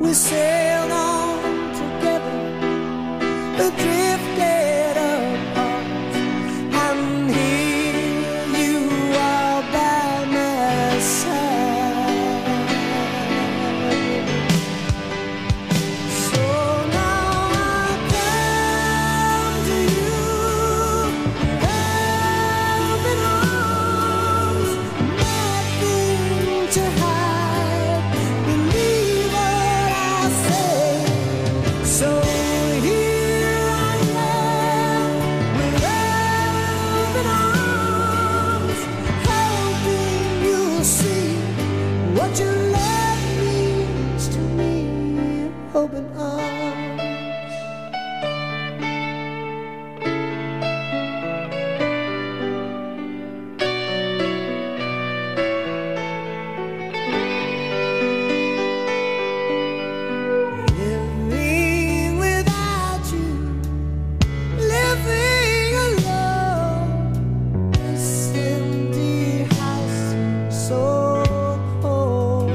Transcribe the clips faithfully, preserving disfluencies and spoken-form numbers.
sailed on together, drifted apart, and here you are by my side. So now I come to you, open arms, nothing to hide. Believe what I say. So here I am with open arms, hoping you'll see what your love means to me. Open arms. Living without you, living alone, this empty house seems so cold.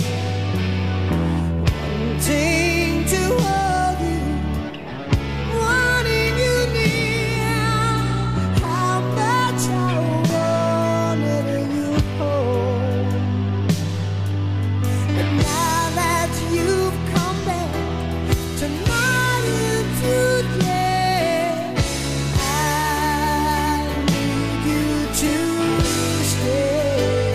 Wanting to hold you, wanting you near, how much I wanted you home. And now that you've come back tonight and today, I need you to stay.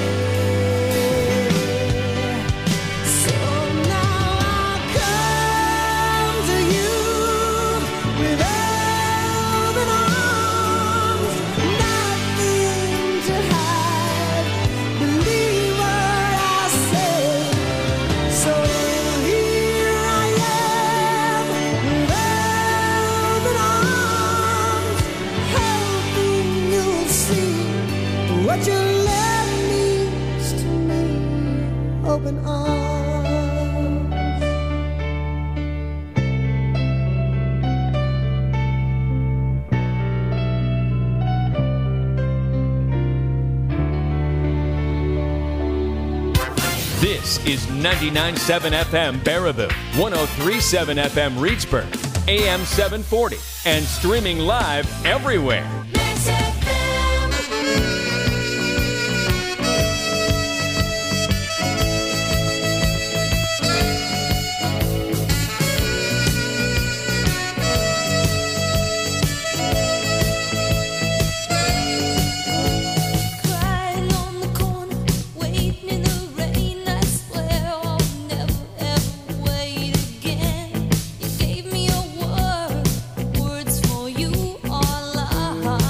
So now I come to you with open arms, nothing to hide. Believe what I say. So here I am with open arms, hoping you'll see what your love means to me. Open arms. This is ninety-nine point seven F M Baraboo, one oh three point seven F M Reedsburg, A M seven forty, and streaming live everywhere. Mix F M. Crying on the corner, waiting in the rain. I swear I'll never ever wait again. You gave me your word, words for you are life.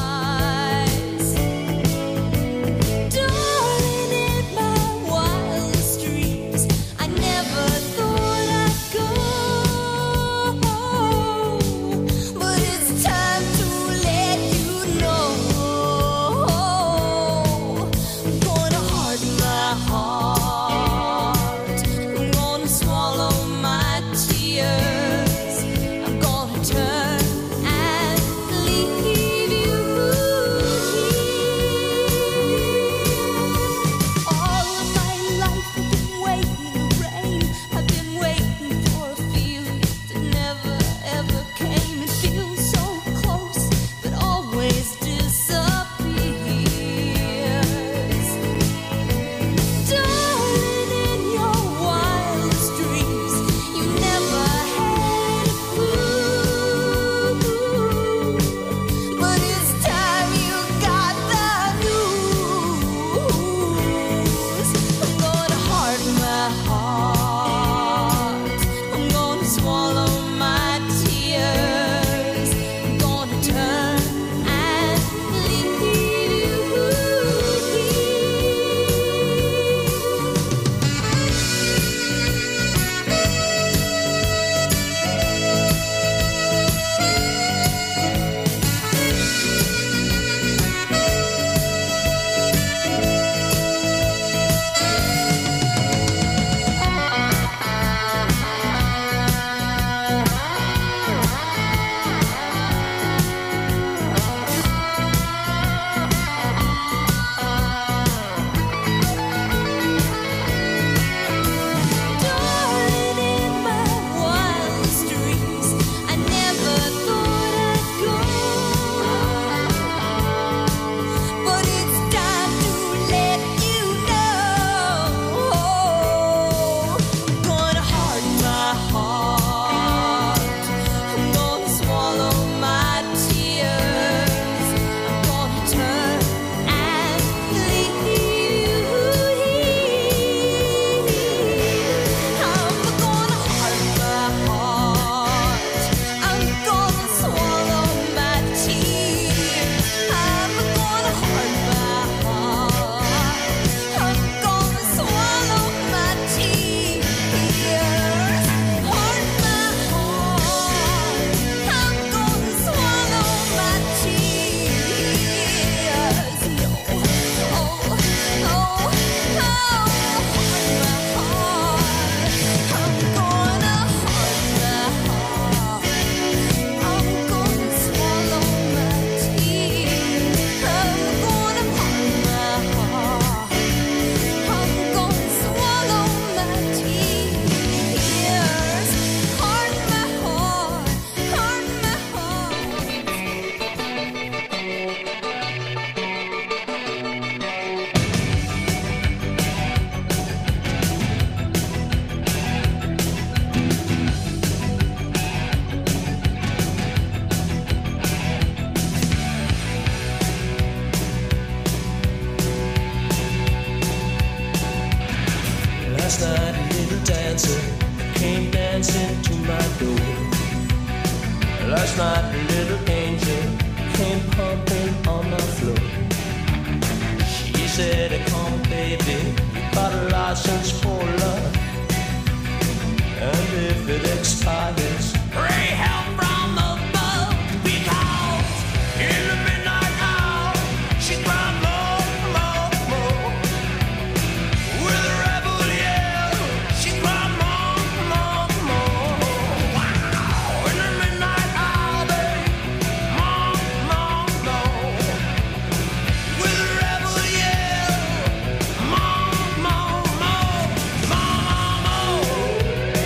dancing to my door. Last night a little angel came pumping on the floor. She said, come baby, you got a license for love, and if it expires, pray help from above, because in the midnight hour she cried more, more, more. With a rebel yell, she cried more, more, more. Wow! In the midnight hour, babe, more, more, more. With a rebel yell, more, more, more, more, more.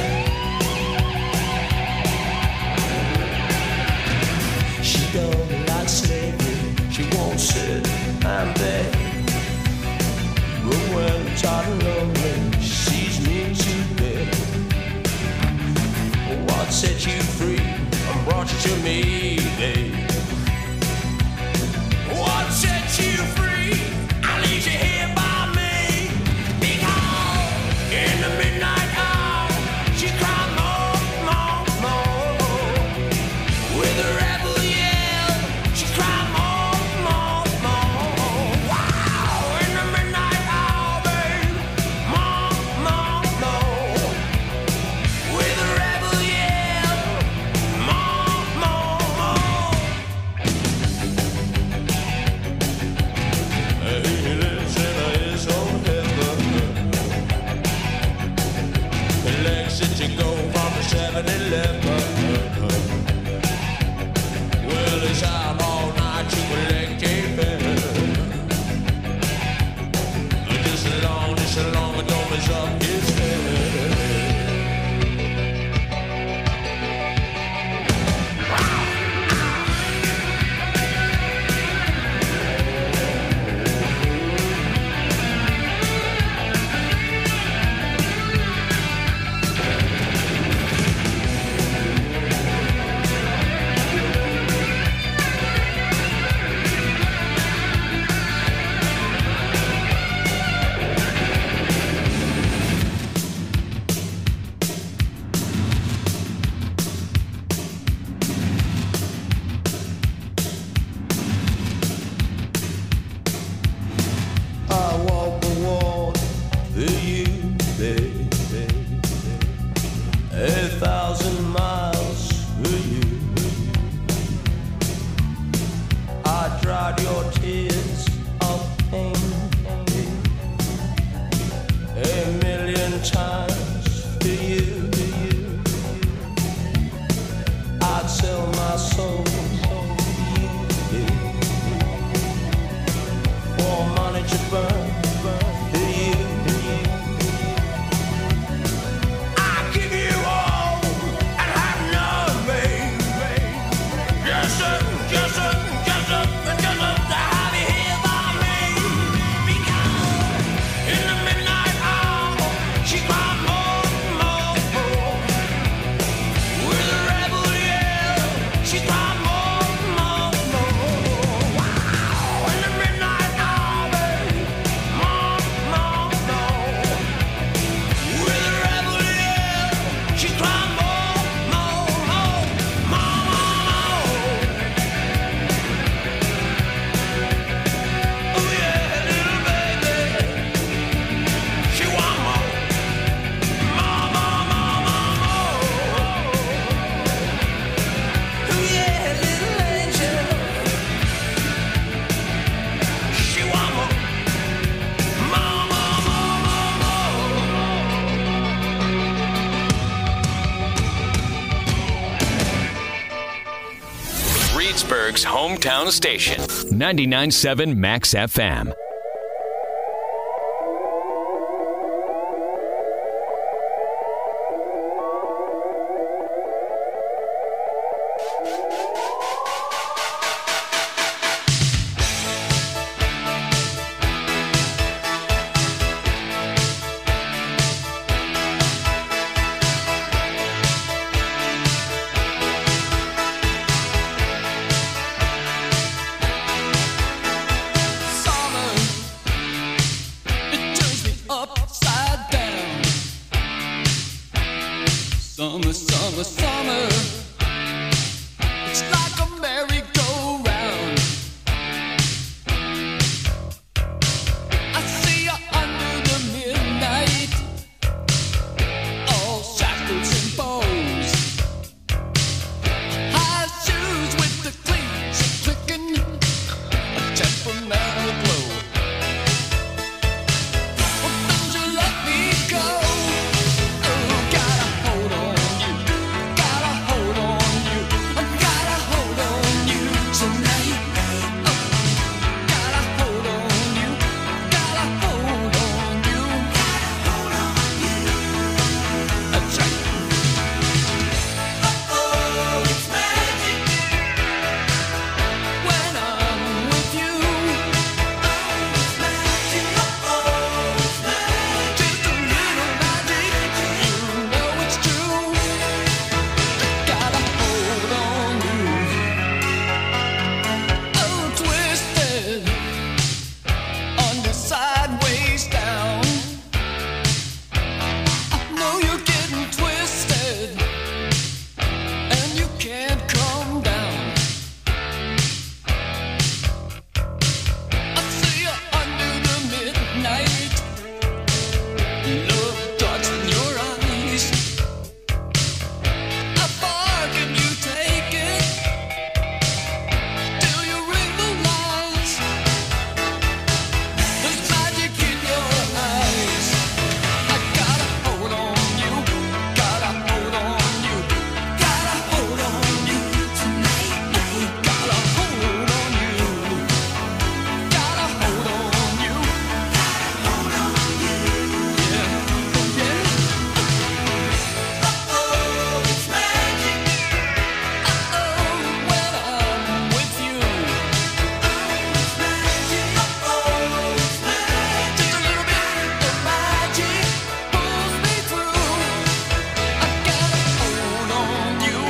She don't like slavery, she won't sit and beg. But when I'm tired and lonely, she sees me to bed. What set you free and brought you to me, babe? What set you free? I leave you here by me. Because in the midnight hour, she cried more, more, more. With a rebel yell, she cried more, more, more. Wow! In the midnight hour, babe, more, more, more. With a rebel yell, more, more, more. He lives in his own heaven. The legs that you go from the seven eleven. Well, he's out all night to collect a better. Just as long, just as long as don't mess up his head. I walk the walk for you, baby. A thousand miles for you. I dried your tears of pain a million times for you. I'd sell my soul for you, for money to burn for you. I give you all and have none, babe. Just a, just a, just a, just a, to have you here by me. Because in the midnight hour, she cried more, more, more. With a rebel yell, she cried more, more, more. Wow! In the midnight hour, babe, more, more, more. With a rebel yell, she cried more, more, more, more, more. Oh yeah, little baby, she want more, more, more, more, more, more. Oh yeah, little angel, she want more, more, more, more, more, Reedsburg's hometown station, ninety-nine point seven Max F M. Summer Summer, summer, summer. It's like a merry-go-round. I see you under the midnight, all shackles and bows. High shoes with the cleats clicking, a temperamental glow. Well, don't you let me go. Oh, gotta hold on you, gotta hold on you, I gotta hold on you tonight. Oh, gotta hold on you, gotta hold on you, gotta hold on you. That's right. Oh, it's magic when I'm with you. Oh, it's magic. Oh, it's magic. Just a little magic, you know it's true. Gotta hold on you. Oh, twisted under sideways down. I know you're getting twisted, and you can't come down. I see you under the midnight, love darts in your eyes. How far can you take it till you realize there's magic in your eyes? I gotta hold on you, gotta hold on you, gotta hold on you tonight. Gotta hold on you, gotta hold on you, gotta hold on you. Yeah, yeah. Oh, it's magic. Oh, when I'm with you. Oh, it's magic. Oh, it's magic. Just a little bit of magic pulls me through. I gotta hold on you.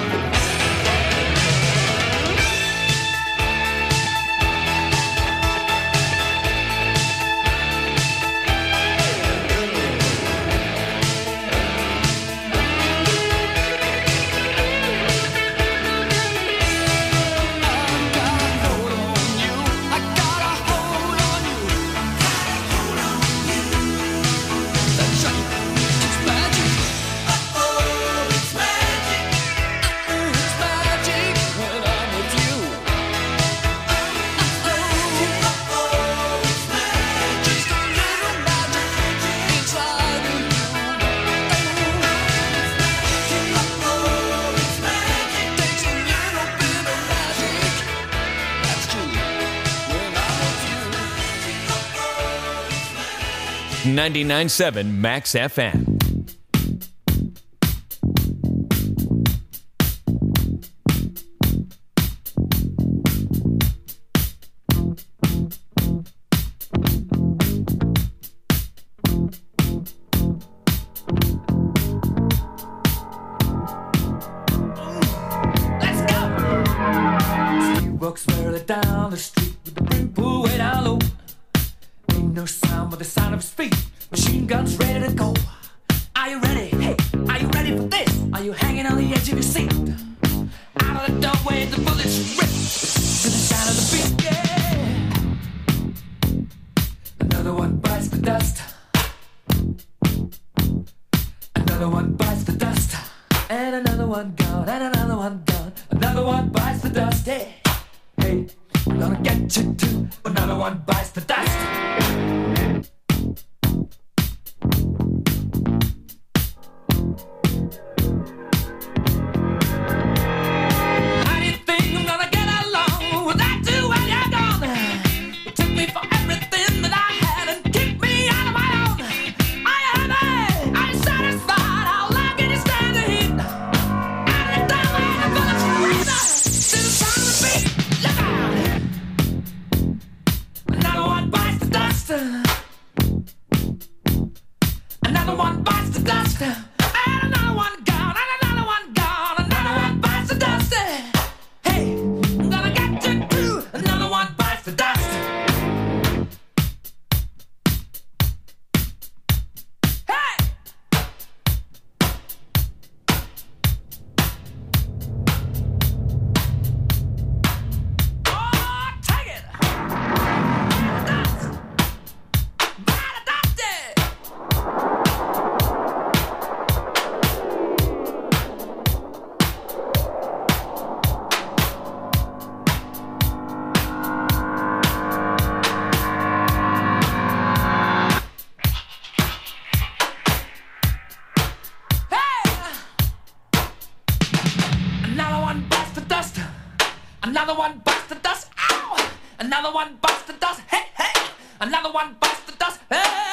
I gotta hold on you. Gotta hold on you. That's right. It's magic. Oh, it's magic. Oh, it's magic when I'm with you. Oh, it's magic. Just a little magic inside of you. Oh, it's magic. Takes a little bit of magic. That's true. When I'm with you. ninety-nine point seven Max F M. Let's go. He walks merrily down the street with the brim pulled way down low. Ain't no sound but the sound of his feet. Machine guns ready to go. Are you ready? Hey, are you ready for this? Are you hanging on the edge of your seat? Out of the doorway, the bullets rip to the sound of the beat. Yeah. Another one bites the dust. Another one bites the dust. And another one gone. And another one gone. Another one bites the dust. Hey, hey, I'm gonna get you too. Another one bites the dust. How do you think I'm gonna get along without you when you're gone? You took me for everything that I had and kicked me out of my own. Are you happy? Are you satisfied? How long can you stand the heat? Out of the doorway, the bullets rain to the sound of the beat. Look out! Another one bites the dust. Another one bites the dust. Ow! Another one bites the dust. Hey, hey! Another one bites the dust. Hey!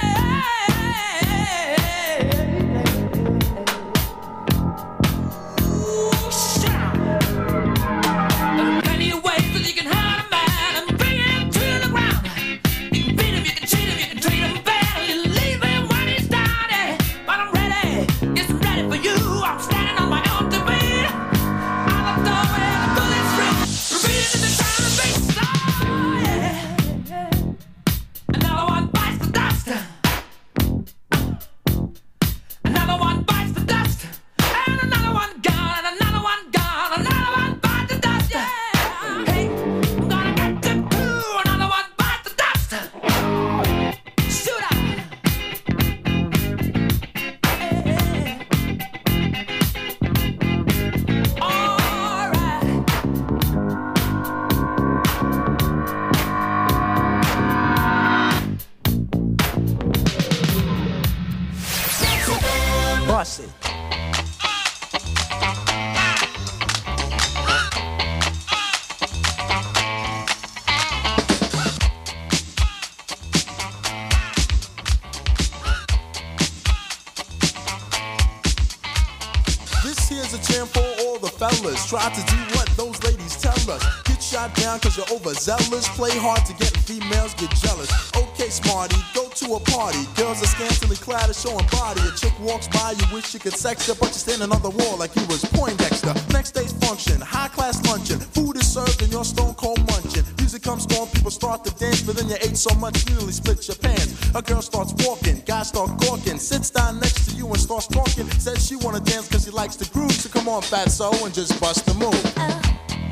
Try to do what those ladies tell us. Get shot down cause you're overzealous. Play hard to get females get jealous. Okay, smarty, go to a party. Girls are scantily clad and showing body. A chick walks by, you wish you could sex her, but you're standing on the wall like you was Poindexter. Next day's function, high class luncheon. Food is served and you're stone cold munching. Music comes on, people start to dance, but then you ate so much you nearly split your pants. A girl starts walking, guys start gawking, sits down next to you and starts talking. Says she wanna dance cause she likes the groove, so come on fatso and just bust the move. Uh.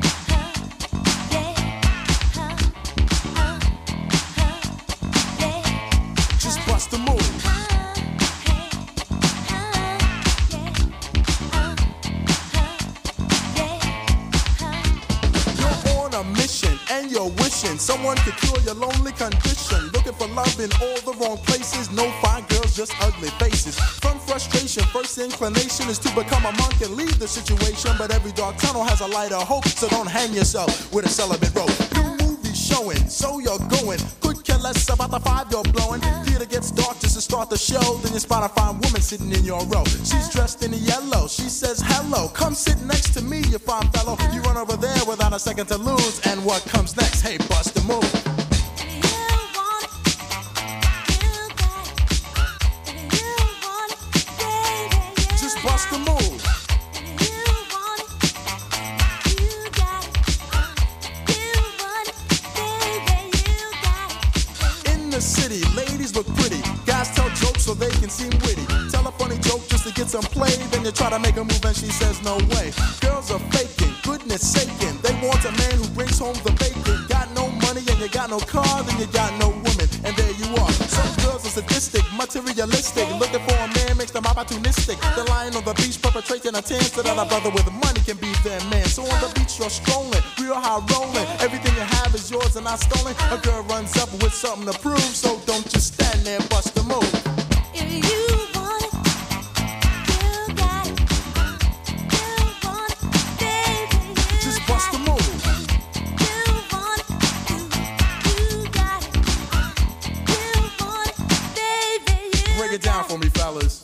Bust the move. You're on a mission and you're wishing someone could cure your lonely condition. Looking for love in all the wrong places. No fine girls, just ugly faces. From frustration, first inclination is to become a monk and leave the situation. But every dark tunnel has a light of hope, so don't hang yourself with a celibate rope. New movies showing, so you're going. Could care less about the five you're blowing. Theater gets dark just to start the show. Then you spot a fine woman sitting in your row. She's dressed in yellow. She says hello. Come sit next to me, you fine fellow. You run over there without a second to lose. And what comes next? Hey, bust the move. Just bust the move. City, ladies look pretty. Guys tell jokes so they can seem witty. Tell a funny joke just to get some play. Then you try to make a move and she says no way. Girls are faking, goodness saking. They want a man who brings home the bacon. Got no money and you got no car, then you got no woman. And there you are. Some girls are sadistic, materialistic. Looking for a man makes them opportunistic. They're lying on the beach perpetrating a tan so that a brother with money can be their man. So on the beach you're strolling, real high rolling. Everything you have is yours and not stolen. A girl runs up with something to prove. So don't just stand there and bust the move. If you want it, you got it. You want it, baby, you just bust the move. You want it, you, you got it. You want it, baby, you break it down for me, fellas.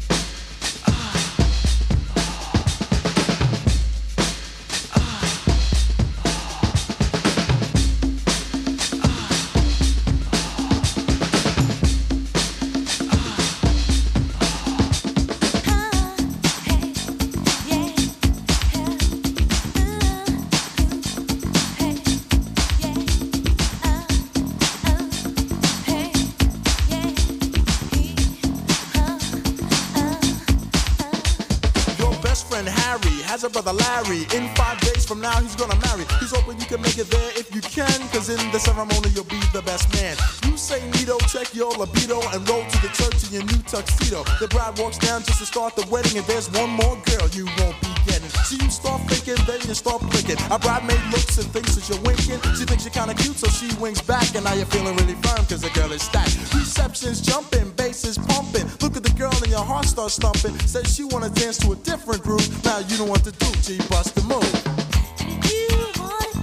Has a brother Larry. In five days from now he's gonna marry. He's hoping you can make it there if you can, cause in the ceremony you'll be the best man. You say neato, check your libido, and roll to the church in your new tuxedo. The bride walks down just to start the wedding, and there's one more girl you won't be getting. So you start thinking, then you start blinking. A bridemaid looks and thinks that you're winking. She thinks you're kinda cute, so she winks back, and now you're feeling really firm cause the girl is stacked. Reception's jumping, bass is pumping. Look at the girl and your heart starts thumping. Says she wanna dance to a different groove. Now you don't want to do, G, bust the move. You want it.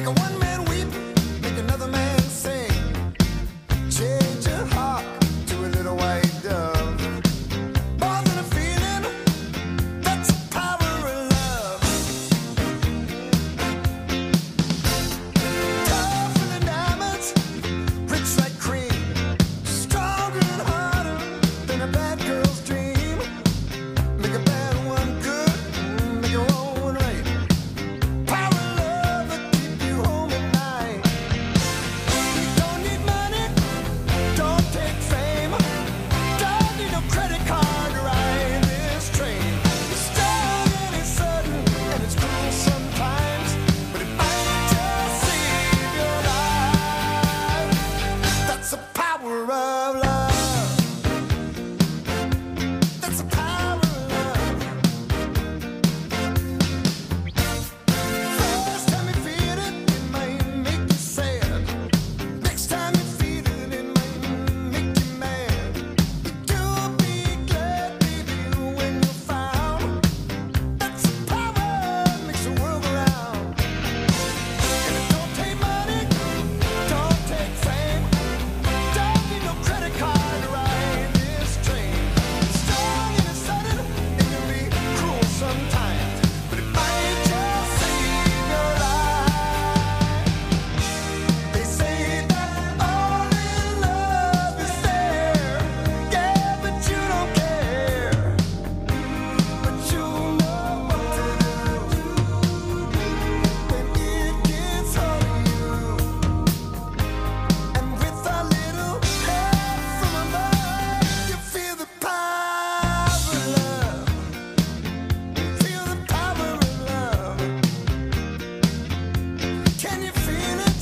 Make a one man weep, make another man sing. Change your heart to a little white dove. More than a feeling, that's the power of love. Tougher than diamonds, rich like cream, stronger and harder than a bad girl's dream. Make a bad one good, make a wrong one right. Power of love that keep you home at night. You don't need money, don't take fame, don't need no credit card to ride this train. It's strong and it's sudden and it's cruel sometimes, but it might just save your life. That's the power of love. That's the power of love. First time you feel it, it might make you sad. Next time you feel it, it might make you mad. You'll be glad, baby, when you're found. That's the power makes the world go round. And it don't take money, don't take fame, don't need no credit card to ride this train. It's strong and it's sudden, it can be cruel sometimes, but it might just save your life. They say that all in love is fair, yeah, but you don't care. But you know what to do when it gets hold of you. And with a little help from above, you feel the power of love. Feel the power of love. Can you feel it?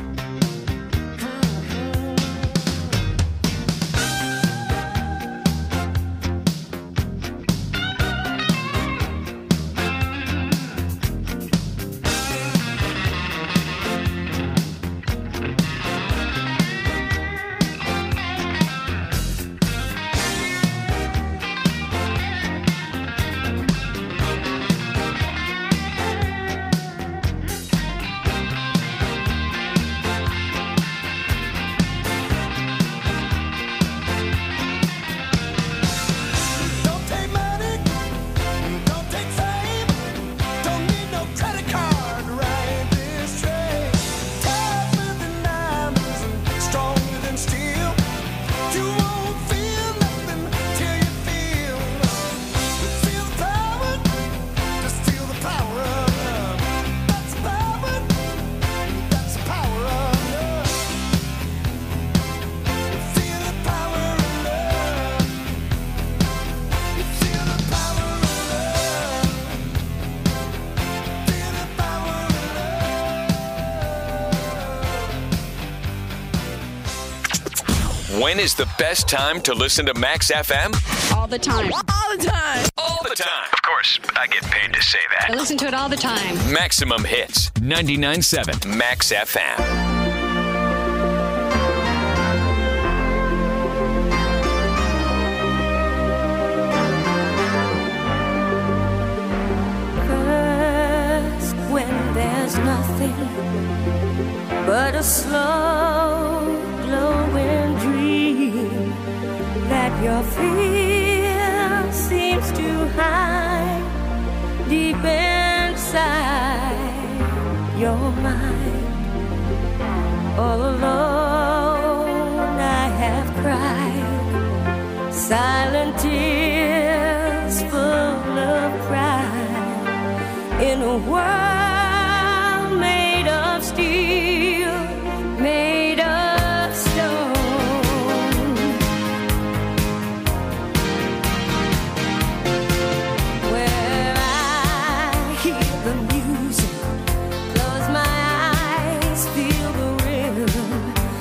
Don't take money, don't take fame, don't need no credit card to ride this train. Tougher than diamonds and stronger than steel. You won't feel nothing till you feel. Feel the power, just feel the power of love. That's the power, that's the power of love. Feel the power of love. You feel the power of love. Feel the power of love. When is the best time to listen to Max F M? All the time. All the time. All the time. Of course, I get paid to say I that. listen to it all the time. Maximum Hits, ninety-nine point seven Max F M. First, when there's nothing but a slow glowing dream that your fear seems to hide deep inside your mind. All alone I have cried silent tears full of pride in a world made of steel, made of stone. Where I hear the music, close my eyes, feel the rhythm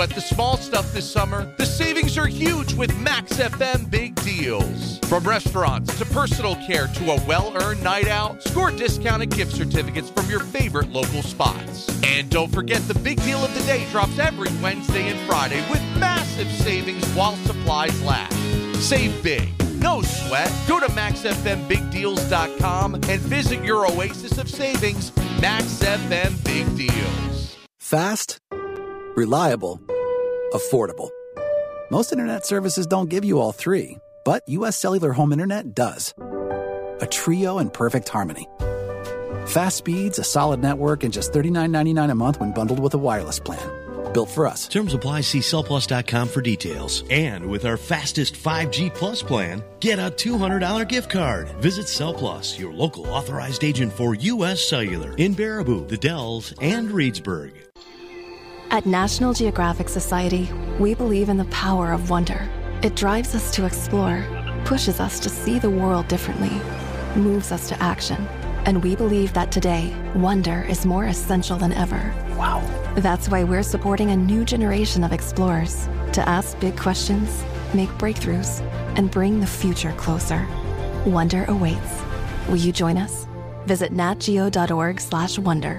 sweat the small stuff this summer. The savings are huge with Max F M Big Deals. From restaurants to personal care to a well-earned night out, score discounted gift certificates from your favorite local spots. And don't forget the big deal of the day drops every Wednesday and Friday with massive savings while supplies last. Save big. No sweat. Go to max f m big deals dot com and visit your oasis of savings, Max F M Big Deals. Fast, reliable, affordable. Most internet services don't give you all three, but U S Cellular Home Internet does. A trio in perfect harmony. Fast speeds, a solid network, and just thirty-nine ninety-nine a month when bundled with a wireless plan. Built for us. Terms apply. See cell plus dot com for details. And with our fastest five G Plus plan, get a two hundred dollars gift card. Visit CellPlus, your local authorized agent for U S Cellular in Baraboo, The Dells, and Reedsburg. At National Geographic Society, we believe in the power of wonder. It drives us to explore, pushes us to see the world differently, moves us to action. And we believe that today, wonder is more essential than ever. Wow. That's why we're supporting a new generation of explorers to ask big questions, make breakthroughs, and bring the future closer. Wonder awaits. Will you join us? Visit natgeo.org slash wonder.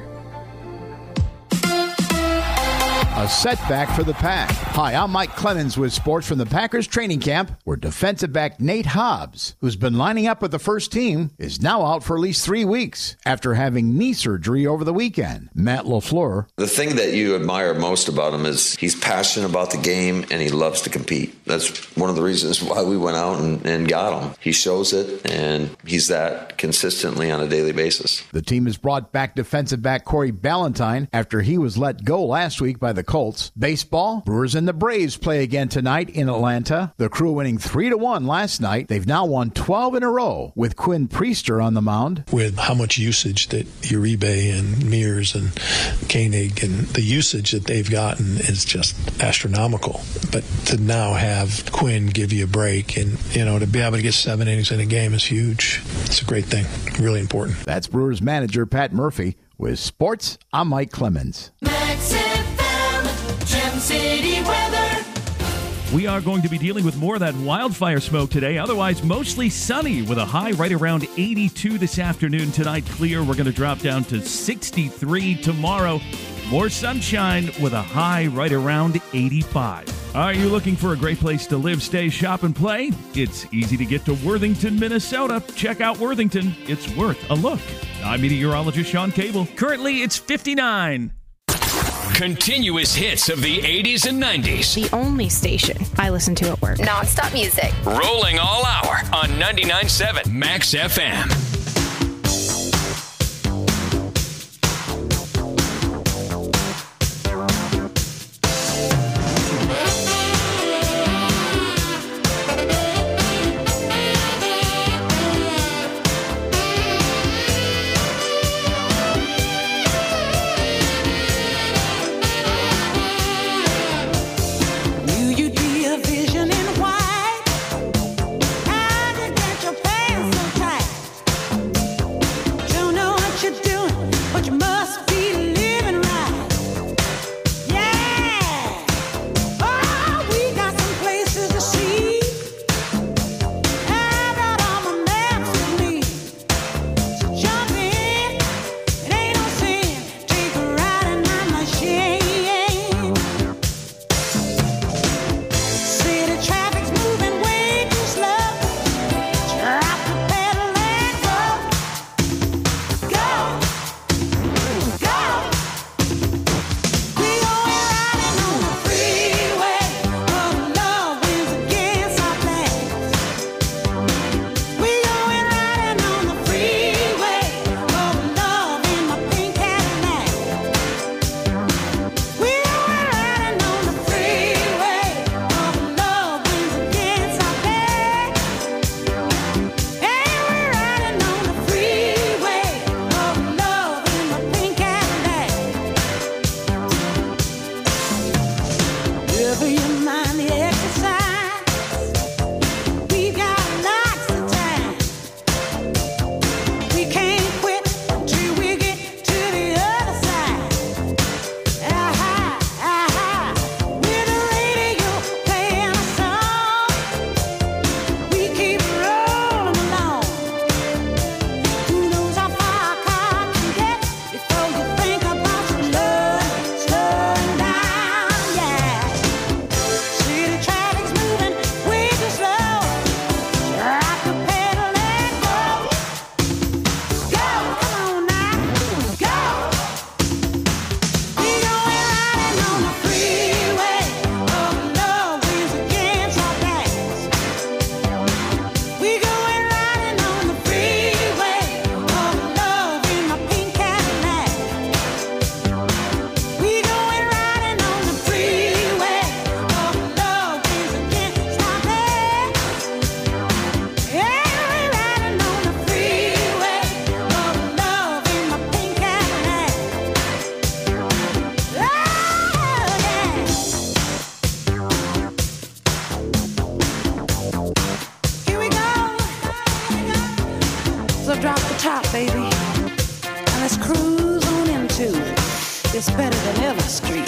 A setback for the Pack. Hi, I'm Mike Clemens with sports from the Packers training camp, where defensive back Nate Hobbs, who's been lining up with the first team, is now out for at least three weeks after having knee surgery over the weekend. Matt LaFleur. The thing that you admire most about him is he's passionate about the game and he loves to compete. That's one of the reasons why we went out and, and got him. He shows it, and he's that consistently on a daily basis. The team has brought back defensive back Corey Ballantyne after he was let go last week by the Colts. Baseball, Brewers and the Braves play again tonight in Atlanta. The Crew winning three to one last night. They've now won twelve in a row with Quinn Priester on the mound. With how much usage that Uribe and Mears and Koenig and the usage that they've gotten is just astronomical. But to now have Quinn give you a break and, you know, to be able to get seven innings in a game is huge. It's a great thing. Really important. That's Brewers manager Pat Murphy. With sports, I'm Mike Clemens. Max F M, Gem City weather. We are going to be dealing with more of that wildfire smoke today. Otherwise, mostly sunny with a high right around eighty-two this afternoon. Tonight, clear. We're going to drop down to sixty-three tomorrow. More sunshine with a high right around eighty-five. Are you looking for a great place to live, stay, shop, and play? It's easy to get to Worthington, Minnesota. Check out Worthington. It's worth a look. I'm meteorologist Sean Cable. Currently, it's fifty-nine. Continuous hits of the eighties and nineties. The only station I listen to at work. Non-stop music. Rolling all hour on ninety-nine point seven Max F M. How to get your pants so tight? top, baby. Now let's cruise on into this better than ever street.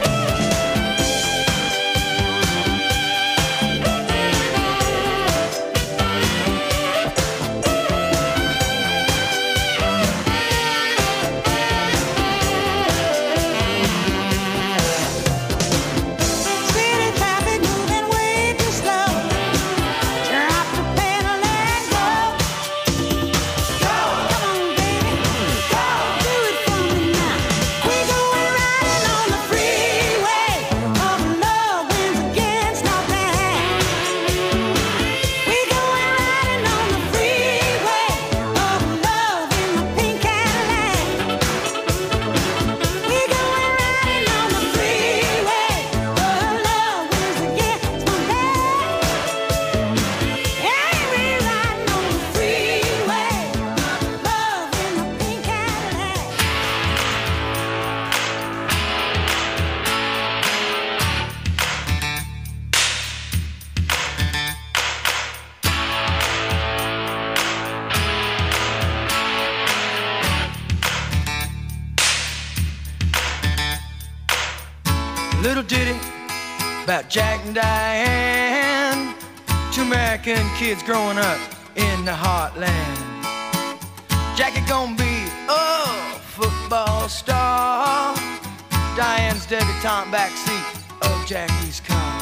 Little ditty about Jack and Diane, two American kids growing up in the heartland. Jackie gonna be a football star, Diane's debutante backseat of Jackie's car.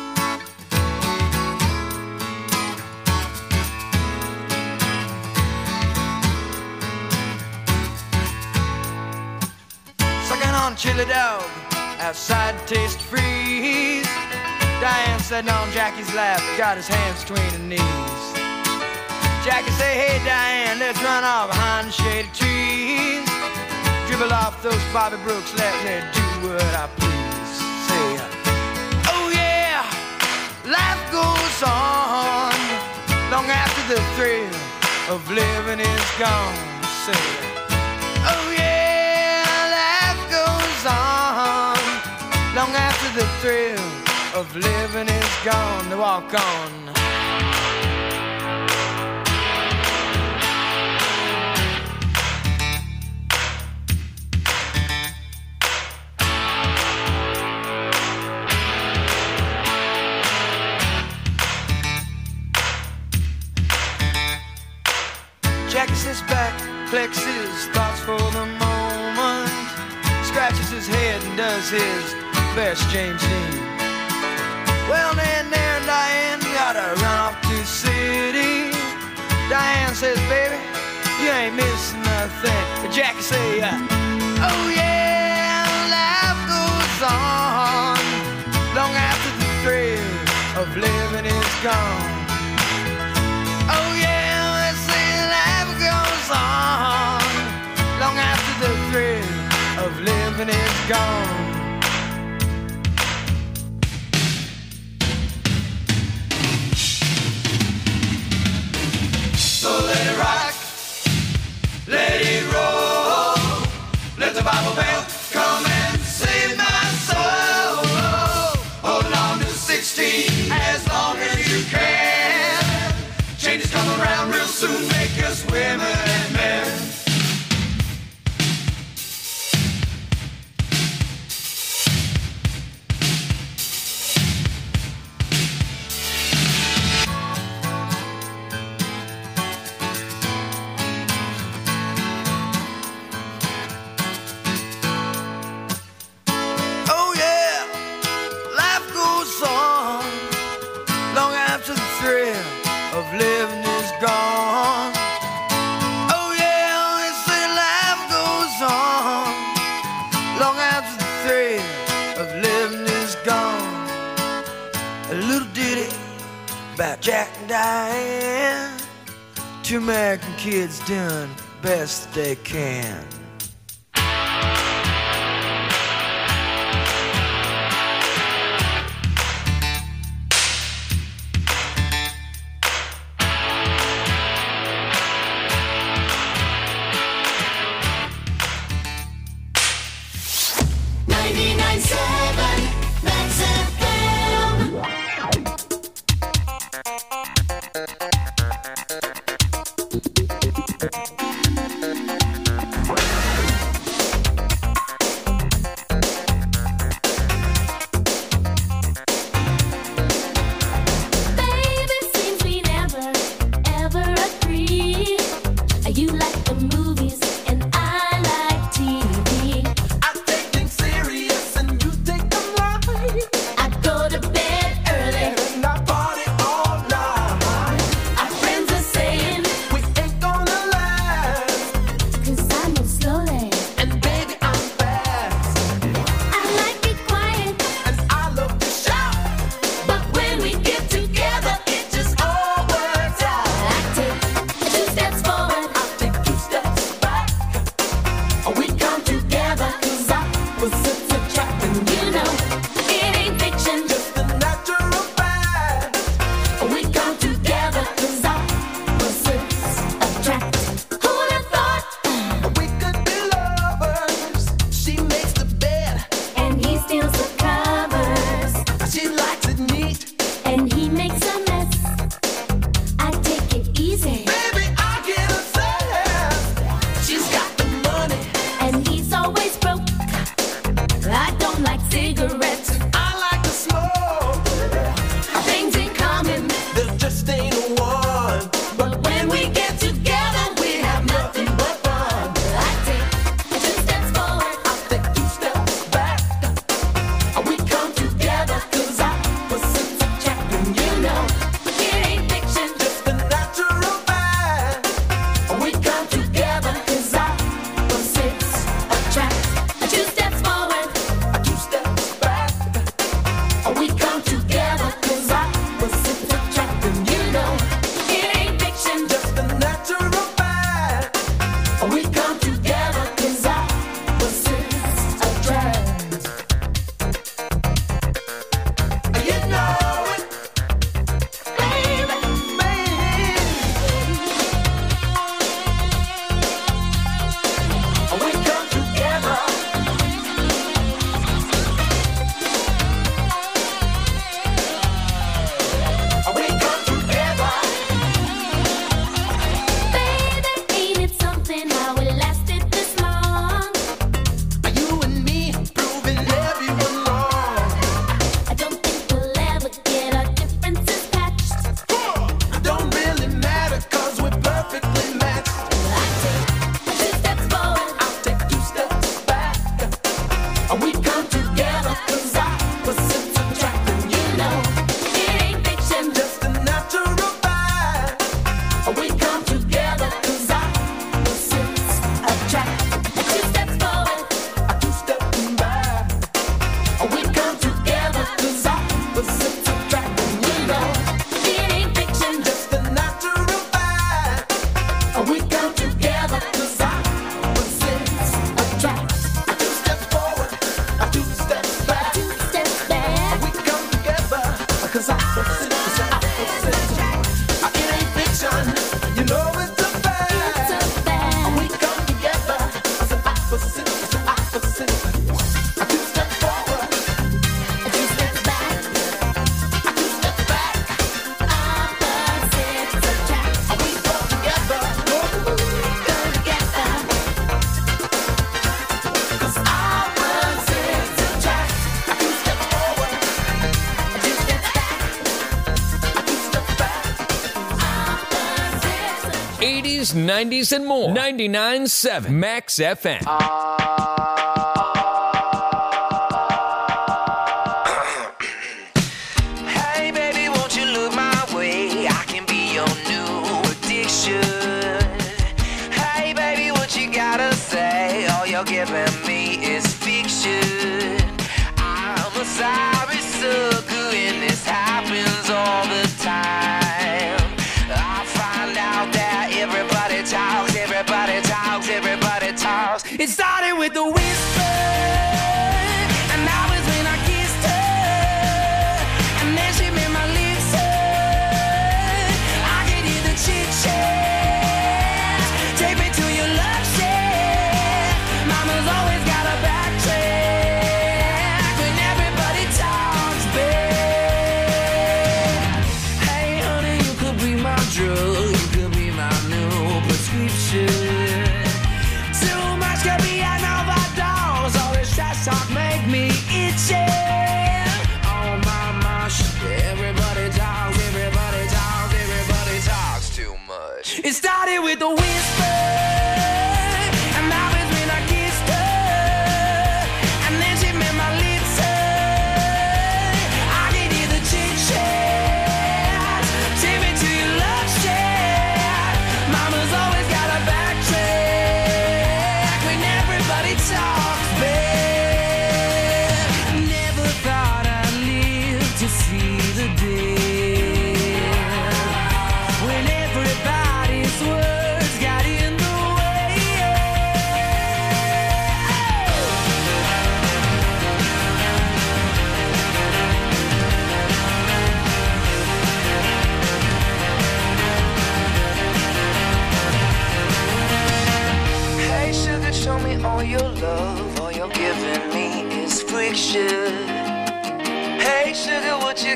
Sucking on chili dog outside Taste Freeze, Diane sitting on Jackie's lap, got his hands between her knees. Jackie say, hey Diane, let's run off behind the shady trees, dribble off those Bobby Brooks, let me do what I please. Say, oh yeah, life goes on long after the thrill of living is gone. Say, oh yeah, life goes on long after the thrill of living is gone. To walk on. Jackie sits back, collects his thoughts for the moment, scratches his head and does his best James Dean. Well, then there Diane gotta run off to the city. Diane says, baby, you ain't missing nothing. But Jackie say, uh, oh yeah, life goes on long after the thrill of living is gone. Oh yeah, let's say life goes on long after the thrill of living is gone. So let it rock, let it roll, let the Bible belt come and save my soul. Hold on to sixteen as long as you can. Changes come around real soon, make us women and men. Living is gone. Oh yeah, they say life goes on long after the thrill of living is gone. A little ditty about Jack and Diane, two American kids doing best they can. ninety-nine seven Max F M. and he makes a mess. I take it easy. Baby, I get obsessed. She's got the money, and he's always broke. I don't like cigarettes. I like to smoke. Things in common, There just ain't one. but when we get together, we have nothing but fun. I take two steps forward, I take two steps back. We come together 'cause opposites attract, and you know it ain't fiction. just the natural fact. We come together 'cause opposites attract. Two steps forward, Two steps back. We come together 'cause opposites attract, and you know it ain't fiction. just the natural fact. We come together 'cause opposites attract. You know it, baby, baby. We come together. We come together. Baby, ain't it something how it lasted this long? You and me proving everyone wrong. I don't think we'll ever get our differences patched. Don't really matter 'cause we're perfectly matched. I take two steps forward, I'll take two steps back. We come together 'cause opposites attract, and you know it ain't fiction. just the natural fact. We come together 'cause opposites attract. Two steps forward, Two steps back. We come together 'cause opposites attract, and you know it ain't fiction. just the natural fact. We come together 'cause opposites attract. Two steps forward, two steps back. Two steps back, We come together 'cause opposites attract. It ain't fiction, you know it's a fact. it's a fact. We come together as an opposite to opposite. Two steps forward, Two steps back, two steps back. opposites attract. We come together, Come together, 'cause opposites attract. Two steps forward, two steps back, two steps back. opposites attract. eighties, nineties, and more. ninety-nine point seven Max F M. Hey baby, won't you look my way? I can be your new addiction. Hey baby, what you gotta say? All you're giving me is fiction. I'm a sorry sucker and this happens all the time. I find out that everybody talks, everybody talks, everybody talks. It started with the whisper, and that was when I kissed her. And then she made my lips hurt. I could hear the chit chat. Take me to your love shack. Mama's always got a backtrack when everybody talks back. Hey honey, you could be my drug, you could be my new prescription. Too much could be an overdose. All this trash talk make me itchy. Oh my gosh, everybody talks, everybody talks, everybody talks too much. It started with a whisper, and that was when I kissed her. And then she made my lips hurt. I could hear the chit chat. Take me to your love shack. Mama's always got a backtrack when everybody talks back. Never thought I'd live to see the day when everybody's words got in the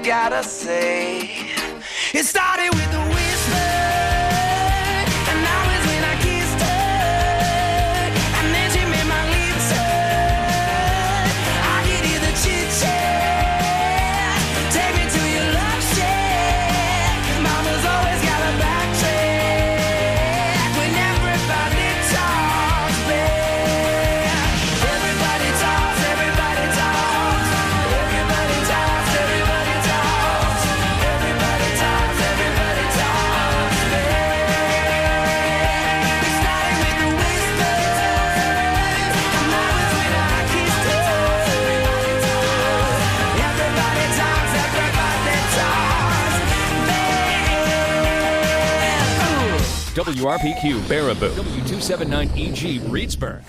gotta say. It started with a whisper, and now is when I kissed her, and then she made my lips hurt. I could hear the chit-chat, take me to your love shack. Mama's always got a backtrack when everybody talks back. Everybody talks, everybody talks, everybody talks, everybody talks, everybody talks, everybody talks back. It started with the whispers, and now it's when I kissed her. Everybody talks, everybody talks back. W R P Q Baraboo, W two seventy-nine E G Reedsburg.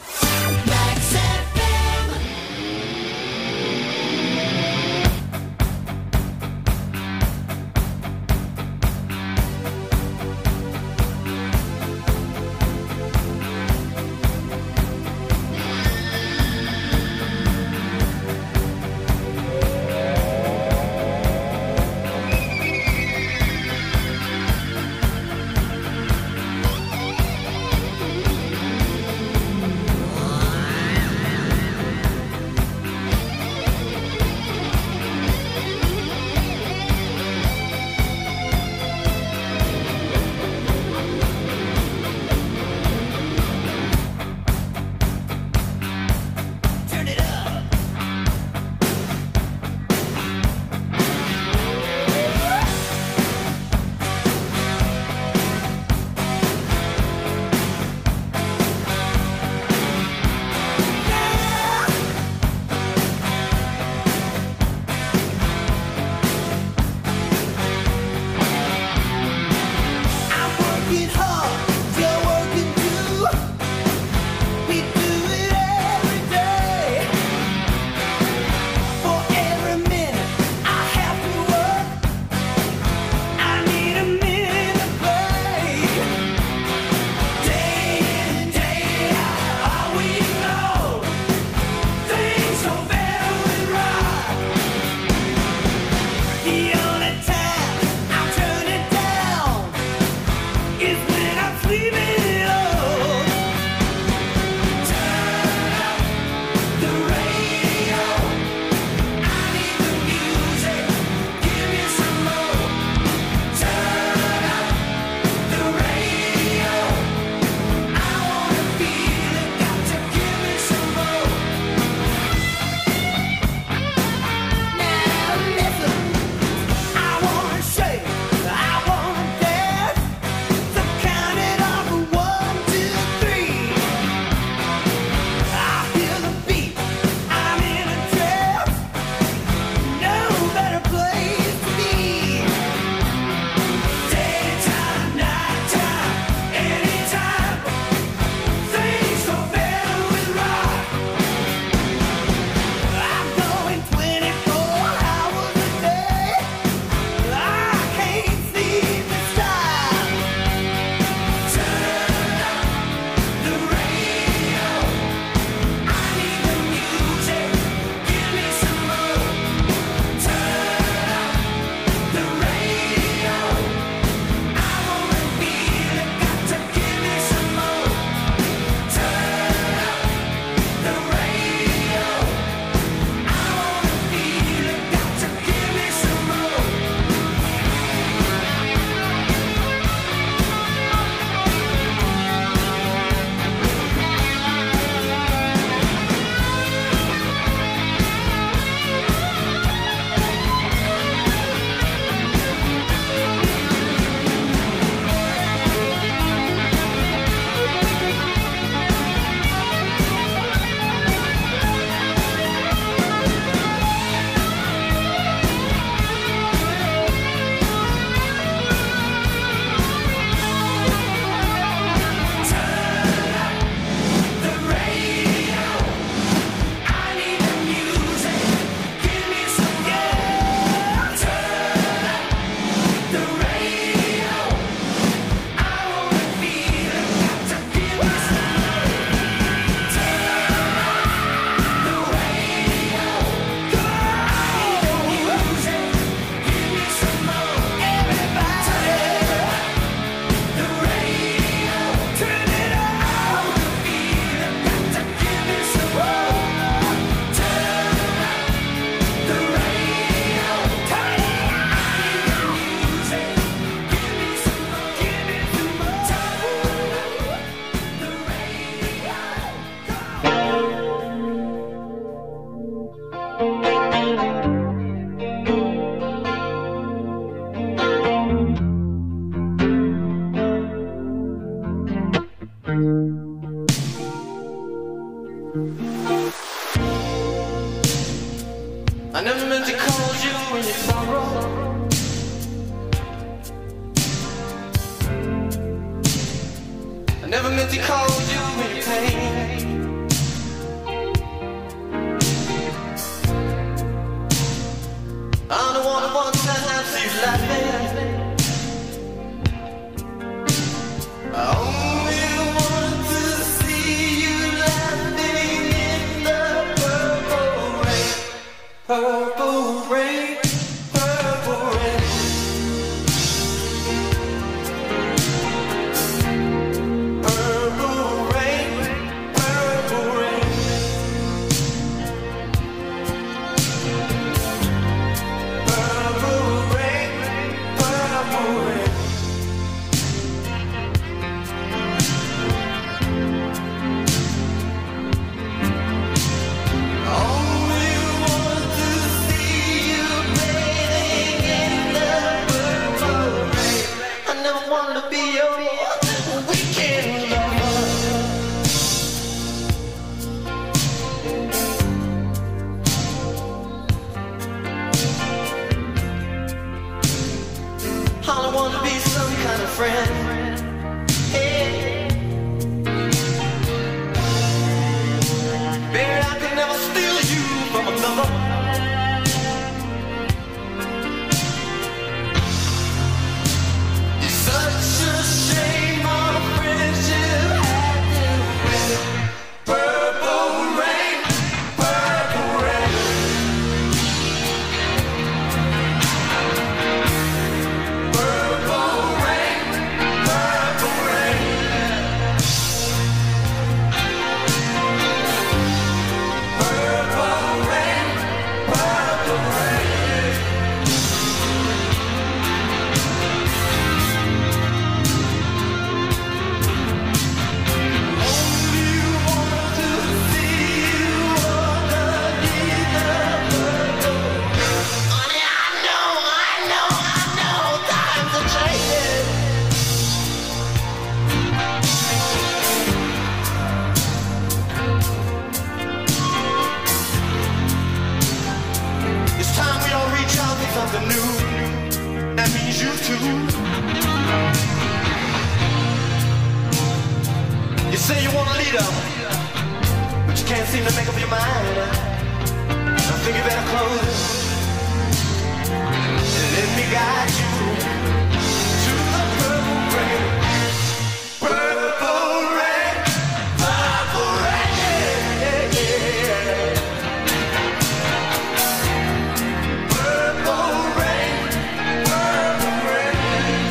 Cause he calls you in your pain. I'm the one who wants to see you laughing. I only want to see you laughing in the purple rain. Purple rain, purple rain. Purple rain, purple rain. Purple rain, purple rain. Only want to see you bathing in the purple rain. I never wanted to be your weekend lover. All I want to be some kind of friend. Hey. Baby, I could never steal you from another. It's such a shame our friendship had to end. Purple rain, purple rain. Purple rain, purple rain. Purple rain, purple rain. Only want to see you underneath the purple rain. Honey, I know, I know, I know times are changing. It's time we all reach out for something new. That means you too. You say you want a leader, but you can't seem to make up your mind. I think you better close and let me guide you to the purple rain. Purple rain, purple rain. Purple rain, purple rain.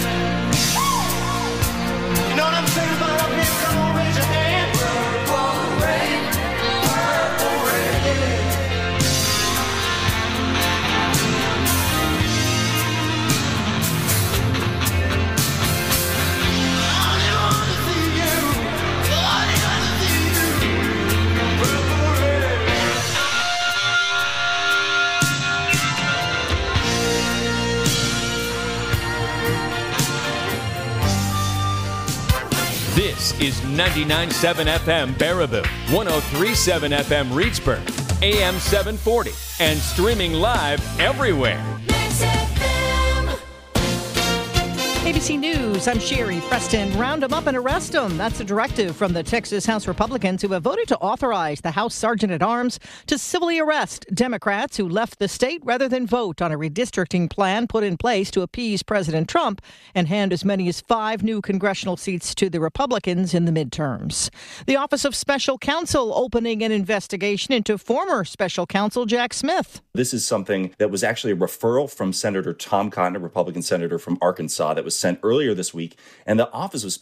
You know what I'm saying about up here? Come on, raise your hand. Purple rain, purple rain. I want to see you. I want to see you. Purple rain. This is ninety-nine point seven F M Baraboo, one oh three point seven F M Reedsburg, A M seven forty, and streaming live everywhere. A B C News, I'm Sherry Preston. Round them up and arrest them. That's a directive from the Texas House Republicans who have voted to authorize the House Sergeant-at-Arms to civilly arrest Democrats who left the state rather than vote on a redistricting plan put in place to appease President Trump and hand as many as five new congressional seats to the Republicans in the midterms. The Office of Special Counsel opening an investigation into former Special Counsel Jack Smith. This is something that was actually a referral from Senator Tom Cotton, a Republican senator from Arkansas, that was sent earlier this week. And the Office of